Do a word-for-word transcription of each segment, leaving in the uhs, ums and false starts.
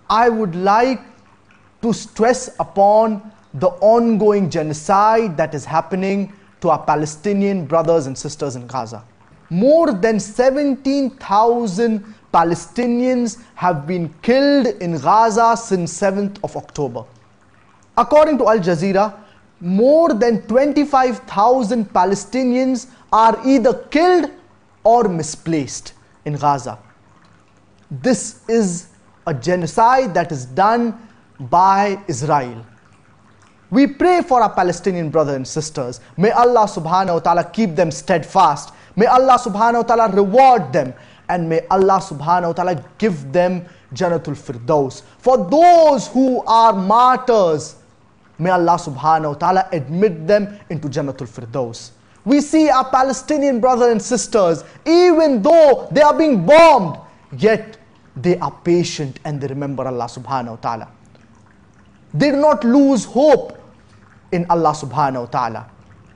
I would like to stress upon the ongoing genocide that is happening to our Palestinian brothers and sisters in Gaza. More than seventeen thousand Palestinians have been killed in Gaza since seventh of October. According to Al Jazeera, more than twenty-five thousand Palestinians are either killed or misplaced in Gaza. This is a genocide that is done by Israel. We pray for our Palestinian brothers and sisters. May Allah subhanahu wa ta'ala keep them steadfast. May Allah subhanahu wa ta'ala reward them. And may Allah subhanahu wa ta'ala give them Jannatul Firdaus. For those who are martyrs, may Allah subhanahu wa ta'ala admit them into Jannatul Firdaus. We see our Palestinian brothers and sisters, even though they are being bombed, yet they are patient and they remember Allah subhanahu wa ta'ala. They do not lose hope in Allah subhanahu wa ta'ala.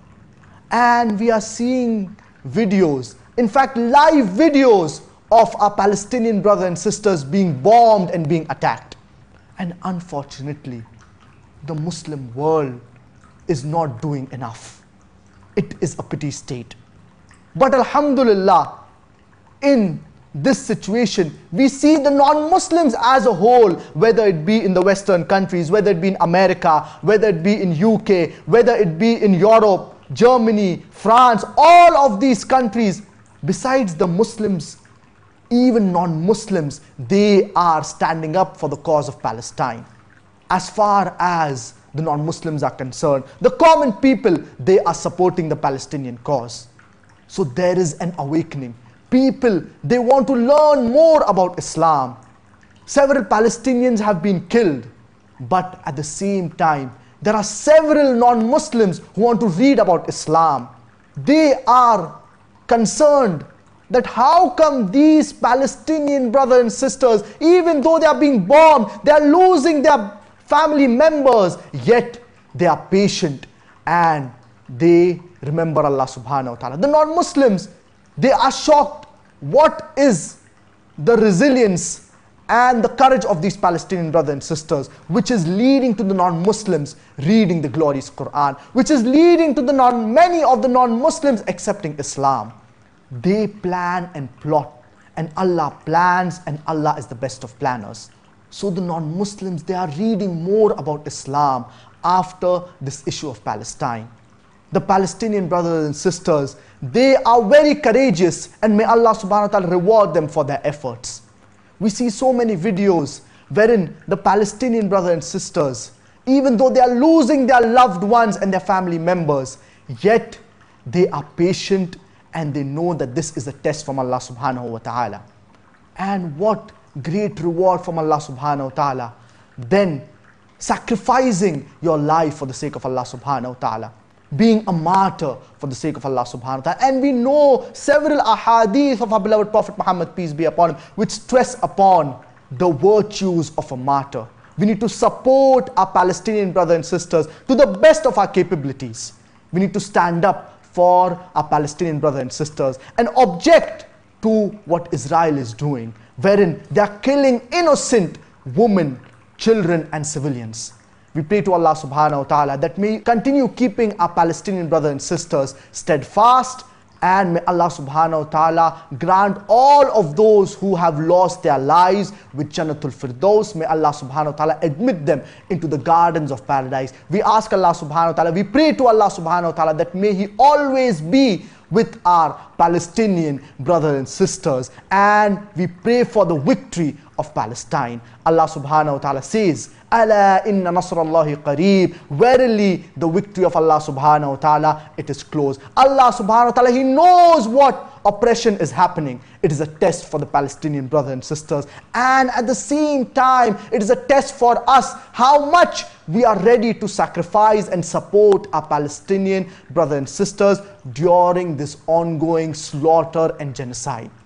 And we are seeing videos, in fact live videos of our Palestinian brothers and sisters being bombed and being attacked. And unfortunately, the Muslim world is not doing enough. It is a pity state. But alhamdulillah, in this situation, we see the non-Muslims as a whole, whether it be in the Western countries, whether it be in America, whether it be in U K, whether it be in Europe, Germany, France, all of these countries, besides the Muslims, even non-Muslims, they are standing up for the cause of Palestine. As far as the non-Muslims are concerned, the common people, they are supporting the Palestinian cause. So there is an awakening. People, they want to learn more about Islam. Several Palestinians have been killed, but at the same time, there are several non-Muslims who want to read about Islam. They are concerned that how come these Palestinian brothers and sisters, even though they are being bombed, they are losing their family members, yet they are patient and they remember Allah subhanahu wa ta'ala. The non-Muslims, they are shocked. What is the resilience and the courage of these Palestinian brothers and sisters, which is leading to the non-Muslims reading the glorious Quran, which is leading to the non many of the non-Muslims accepting Islam. They plan and plot, and Allah plans, and Allah is the best of planners. So the non-Muslims, they are reading more about Islam after this issue of Palestine. The Palestinian brothers and sisters, they are very courageous, and may Allah subhanahu wa ta'ala reward them for their efforts. We see so many videos wherein the Palestinian brothers and sisters, even though they are losing their loved ones and their family members, yet they are patient and they know that this is a test from Allah subhanahu wa ta'ala. And what great reward from Allah subhanahu wa ta'ala, then sacrificing your life for the sake of Allah subhanahu wa ta'ala, being a martyr for the sake of Allah subhanahu wa ta'ala. And we know several ahadith of our beloved Prophet Muhammad, peace be upon him, which stress upon the virtues of a martyr. We need to support our Palestinian brothers and sisters to the best of our capabilities. We need to stand up for our Palestinian brothers and sisters and object to what Israel is doing, wherein they are killing innocent women, children and civilians. We pray to Allah subhanahu wa ta'ala that may continue keeping our Palestinian brothers and sisters steadfast, and may Allah subhanahu wa ta'ala grant all of those who have lost their lives with Jannatul Firdaus. May Allah subhanahu wa ta'ala admit them into the gardens of paradise. We ask Allah subhanahu wa ta'ala, we pray to Allah subhanahu wa ta'ala that may He always be with our Palestinian brothers and sisters, and we pray for the victory of Palestine. Allah subhanahu wa ta'ala says, Ala inna nasrallahi qareeb. Verily the victory of Allah subhanahu wa ta'ala, it is close. Allah subhanahu wa ta'ala, He knows what oppression is happening. It is a test for the Palestinian brothers and sisters, and at the same time it is a test for us how much we are ready to sacrifice and support our Palestinian brothers and sisters during this ongoing slaughter and genocide.